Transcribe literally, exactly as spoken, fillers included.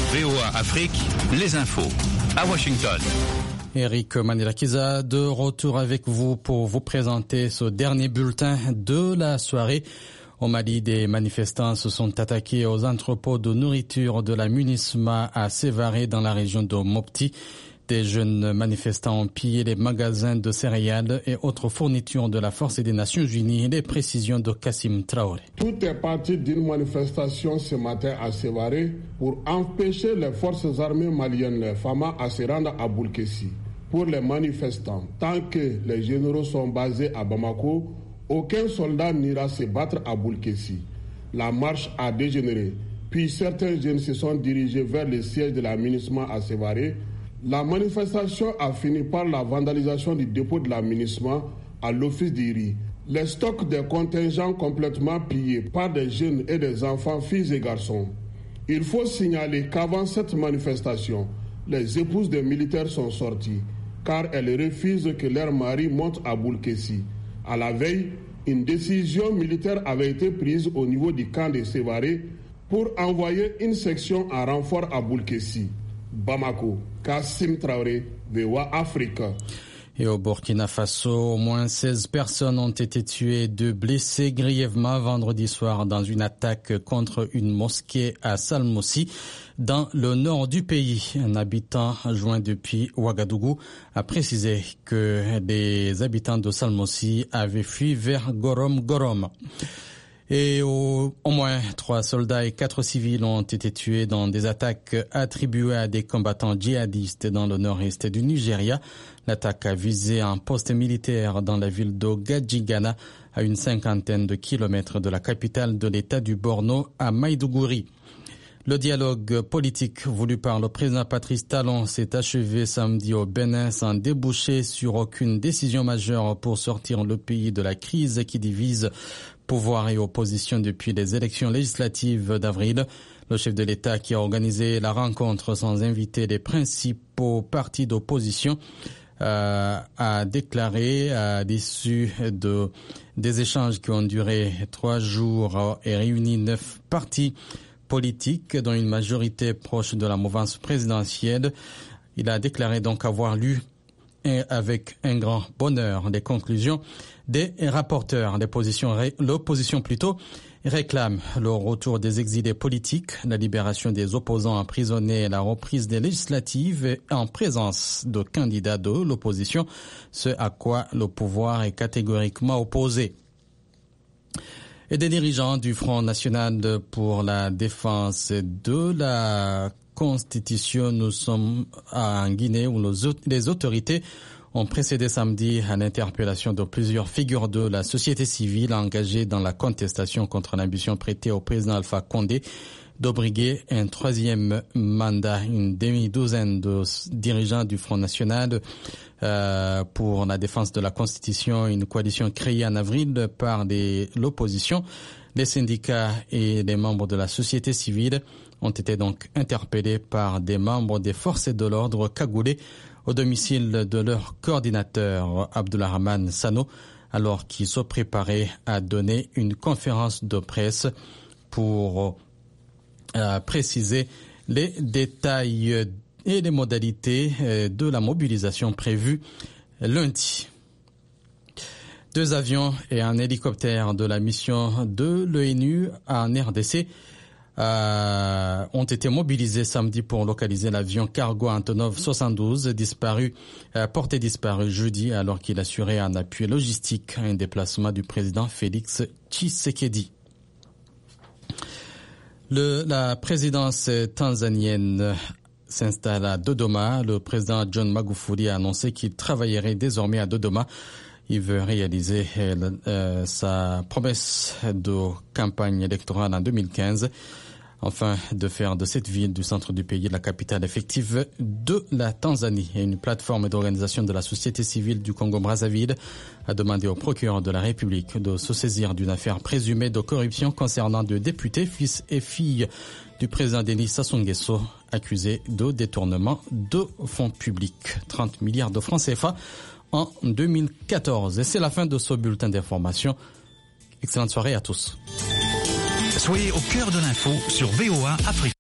V O A Afrique, les infos. À Washington. Eric Manilakiza de retour avec vous pour vous présenter ce dernier bulletin de la soirée. Au Mali, des manifestants se sont attaqués aux entrepôts de nourriture de la MINUSMA à Sévaré dans la région de Mopti. Des jeunes manifestants ont pillé les magasins de céréales et autres fournitures de la Force des Nations Unies. Les précisions de Kassim Traoré. Tout est parti d'une manifestation ce matin à Sévaré pour empêcher les forces armées maliennes, les F A M A, à se rendre à Boulkessi. Pour les manifestants, tant que les généraux sont basés à Bamako, aucun soldat n'ira se battre à Boulkessi. La marche a dégénéré, puis certains jeunes se sont dirigés vers le siège de la MINUSMA à Sévaré. La manifestation a fini par la vandalisation du dépôt de la MINUSMA à l'office d'Iri. Les stocks des contingents complètement pillés par des jeunes et des enfants, filles et garçons. Il faut signaler qu'avant cette manifestation, les épouses des militaires sont sorties, car elles refusent que leur mari monte à Boulkessi. À la veille, une décision militaire avait été prise au niveau du camp de Sévaré pour envoyer une section en renfort à Boulkessi. Bamako, Kassim Traoré, V O A Afrique. Et au Burkina Faso, au moins seize personnes ont été tuées, deux blessés grièvement vendredi soir dans une attaque contre une mosquée à Salmoussi, dans le nord du pays. Un habitant joint depuis Ouagadougou a précisé que les habitants de Salmoussi avaient fui vers Gorom Gorom. Et au, au moins trois soldats et quatre civils ont été tués dans des attaques attribuées à des combattants djihadistes dans le nord-est du Nigeria. L'attaque a visé un poste militaire dans la ville d'Ogajigana, à une cinquantaine de kilomètres de la capitale de l'État du Borno, à Maïdougouri. Le dialogue politique voulu par le président Patrice Talon s'est achevé samedi au Bénin sans déboucher sur aucune décision majeure pour sortir le pays de la crise qui divise pouvoir et opposition depuis les élections législatives d'avril. Le chef de l'État qui a organisé la rencontre sans inviter les principaux partis d'opposition euh, a déclaré à l'issue de des échanges qui ont duré trois jours et réuni neuf partis politiques, dont une majorité proche de la mouvance présidentielle. Il a déclaré donc avoir lu avec un grand bonheur les conclusions des rapporteurs. L'opposition, l'opposition plutôt réclame le retour des exilés politiques, la libération des opposants emprisonnés et la reprise des législatives en présence de candidats de l'opposition, ce à quoi le pouvoir est catégoriquement opposé. Et des dirigeants du Front National pour la défense de la Constitution, nous sommes en Guinée où les autorités ont précédé samedi à l'interpellation de plusieurs figures de la société civile engagées dans la contestation contre l'ambition prêtée au président Alpha Condé d'obriguer un troisième mandat. Une demi-douzaine de dirigeants du Front National euh, pour la défense de la Constitution, une coalition créée en avril par des, l'opposition, les syndicats et les membres de la société civile ont été donc interpellés par des membres des forces de l'ordre cagoulés au domicile de leur coordinateur Abdoulrahman Sano, alors qu'il se préparait à donner une conférence de presse pour euh, préciser les détails et les modalités de la mobilisation prévue lundi. Deux avions et un hélicoptère de la mission de l'O N U en R D C Euh, ont été mobilisés samedi pour localiser l'avion cargo Antonov soixante-douze disparu, euh, porté disparu jeudi alors qu'il assurait un appui logistique à un déplacement du président Félix Tshisekedi. Le, la présidence tanzanienne s'installe à Dodoma. Le président John Magufuli a annoncé qu'il travaillerait désormais à Dodoma. Il veut réaliser euh, sa promesse de campagne électorale en deux mille quinze, afin de faire de cette ville du centre du pays la capitale effective de la Tanzanie. Et une plateforme d'organisation de la société civile du Congo-Brazzaville a demandé au procureur de la République de se saisir d'une affaire présumée de corruption concernant deux députés, fils et filles du président Denis Sassou Nguesso, accusés de détournement de fonds publics. trente milliards de francs C F A en deux mille quatorze. Et c'est la fin de ce bulletin d'information. Excellente soirée à tous. Soyez au cœur de l'info sur V O A Afrique.